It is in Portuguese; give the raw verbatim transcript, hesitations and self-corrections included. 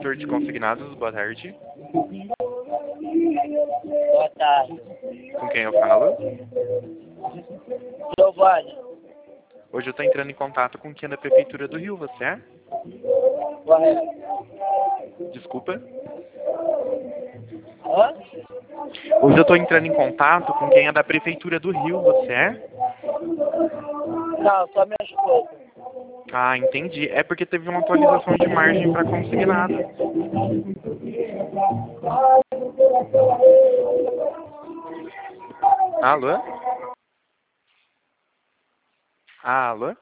setor de consignados, boa tarde. Boa tarde. Com quem eu falo? Giovanni. Hoje eu estou entrando em contato com quem é da Prefeitura do Rio, você é? Correto. Desculpa. Hã? Hoje eu estou entrando em contato com quem é da Prefeitura do Rio, você é? Não, só minha esposa. Ah, entendi. É porque teve uma atualização de margem para consignado. Alô? Alô?